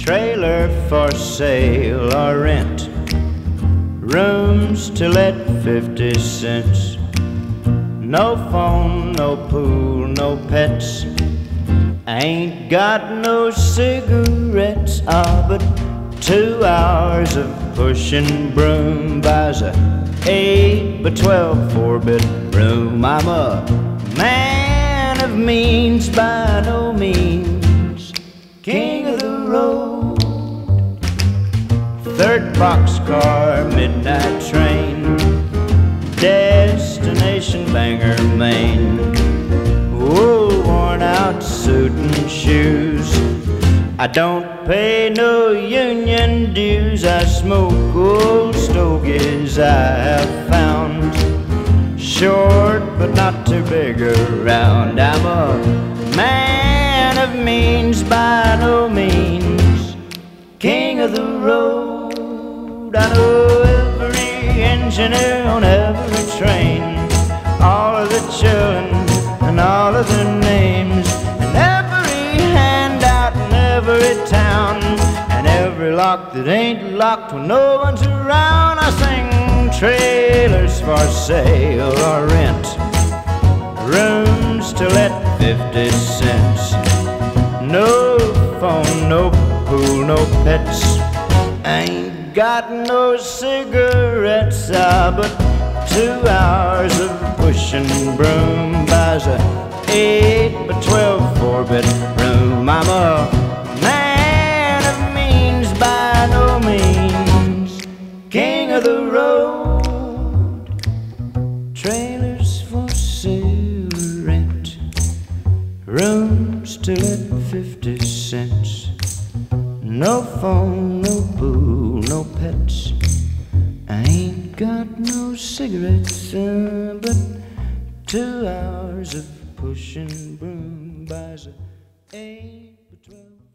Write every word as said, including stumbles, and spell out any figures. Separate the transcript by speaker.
Speaker 1: trailer for sale or rent, rooms to let fifty cents. No phone, no pool, no pets. Ain't got no cigarettes. Ah, but two hours of pushing broom buys a eight by twelve four-bit room. I'm a man of means by no means, king of the road. Third boxcar, midnight train, destination Bangor, Maine. Oh, worn out suit and shoes. I don't pay no union dues. I smoke old stogies I have found, short but not too big around. I'm a man of means by no means, king of the road. I know every engineer on every train, all of the children and all of their names, and every handout in every town, and every lock that ain't locked when no one's around. I sing trailers for sale or rent, rooms to let fifty cents. No phone, no pool, no pets. Ain't got no cigarettes. Ah, but two hours of pushing broom buys a eight by twelve four-bit room. I'm a man of means by no means, king of the road. Trailers for sale or rent, rooms to let fifty cents. No phone, no pool, no pets. I ain't got no cigarettes, uh, but two hours of pushing broom buys a eight by twelve.